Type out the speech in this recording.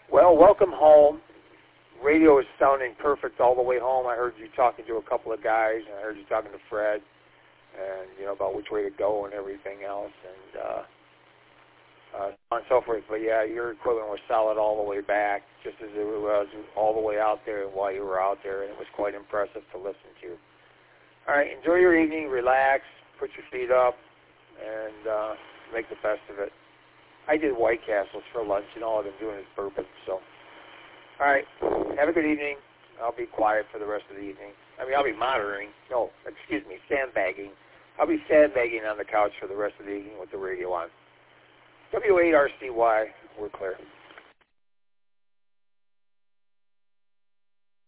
Well, welcome home. Radio is sounding perfect all the way home. I heard you talking to a couple of guys, and I heard you talking to Fred, and about which way to go and everything else, and so on and so forth. But yeah, your equipment was solid all the way back, just as it was all the way out there and while you were out there, and it was quite impressive to listen to. All right, enjoy your evening, relax, put your feet up, and make the best of it. I did White Castles for lunch, and all I've been doing is burping, so. All right, have a good evening. I'll be quiet for the rest of the evening. I'll be sandbagging. I'll be sandbagging on the couch for the rest of the evening with the radio on. W8RCY, we're clear.